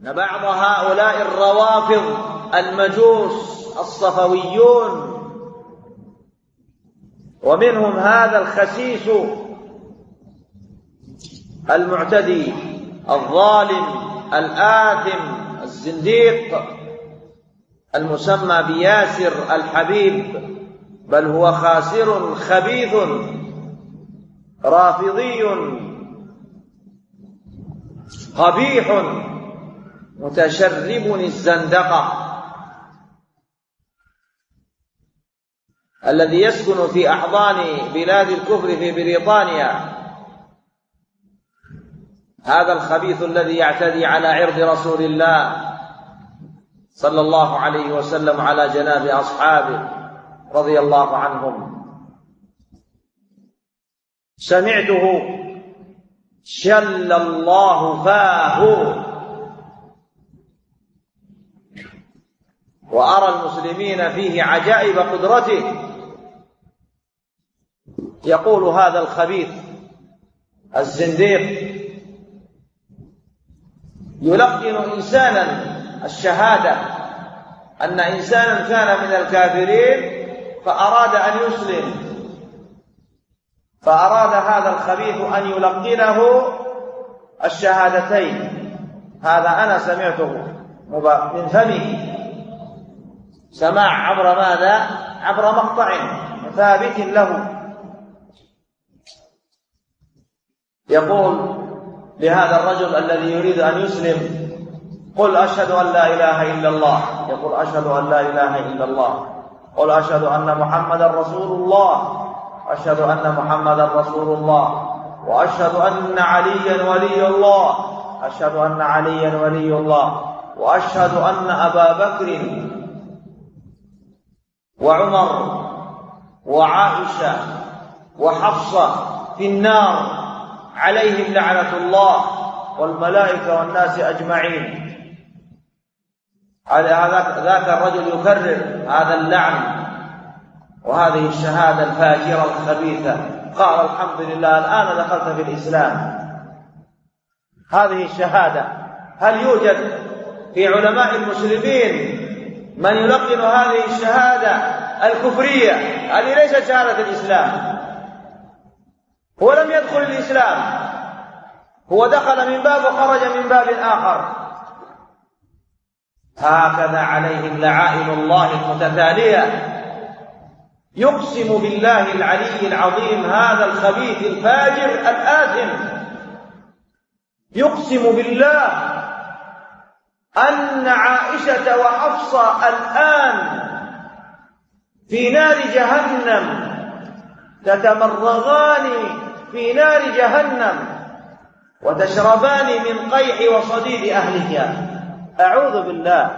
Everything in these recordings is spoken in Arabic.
أن بعض هؤلاء الروافض المجوس الصفويون ومنهم هذا الخسيس المعتدي الظالم الآثم الزنديق المسمى بياسر الحبيب، بل هو خاسر خبيث رافضي قبيح متشرب الزندقة، الذي يسكن في أحضان بلاد الكفر في بريطانيا. هذا الخبيث الذي يعتدي على عرض رسول الله صلى الله عليه وسلم على جناب أصحابه رضي الله عنهم. سمعته شل الله فاه، وأرى المسلمين فيه عجائب قدرته. يقول هذا الخبيث الزنديق يلقن إنسانا الشهادة، أن إنسانا كان من الكافرين فأراد أن يسلم، فأراد هذا الخبيث أن يلقنه الشهادتين. هذا أنا سمعته من فمه، سماع عبر ماذا؟ عبر مقطع ثابت له. يقول لهذا الرجل الذي يريد أن يسلم: قل أشهد أن لا إله إلا الله. يقول: أشهد أن لا إله إلا الله. قل أشهد أن محمدا رسول الله. أشهد أن محمدا رسول الله. وأشهد أن عليا ولي الله. أشهد أن عليا ولي الله. وأشهد أن أبا بكر وعمر وعائشة وحفصة في النار عليهم لعنة الله والملائكة والناس أجمعين. ذاك الرجل يكرر هذا اللعن وهذه الشهادة الفاجرة الخبيثة. قال: الحمد لله الآن دخلت في الإسلام. هذه الشهادة، هل يوجد في علماء المسلمين من يلقن هذه الشهادة الكفرية؟ هذه ليست شهادة الإسلام. هو لم يدخل الإسلام، هو دخل من باب وخرج من باب آخر. هكذا عليهم لعائن الله المتتالية. يقسم بالله العلي العظيم هذا الخبيث الفاجر الآثم، يقسم بالله أن عائشة وحفصة الآن في نار جهنم، تتمرغان في نار جهنم وتشربان من قيح وصديد أهلها. أعوذ بالله.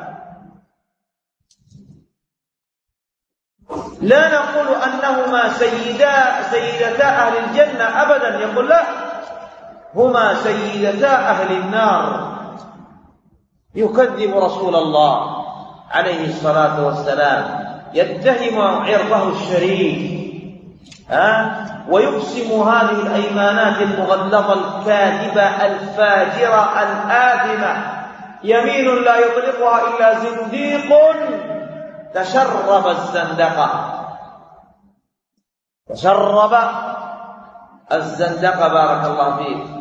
لا نقول أنهما سيدتا أهل الجنة أبدا، يقول لا، هما سيدتا أهل النار. يكذب رسول الله عليه الصلاة والسلام، يتهم عرضه الشريف، ويقسم هذه الأيمانات المغلظة الكاذبة الفاجرة الآثمة يمين لا يطلقها إلا زنديق تشرب الزندقة. تشرب الزندقة، بارك الله فيك.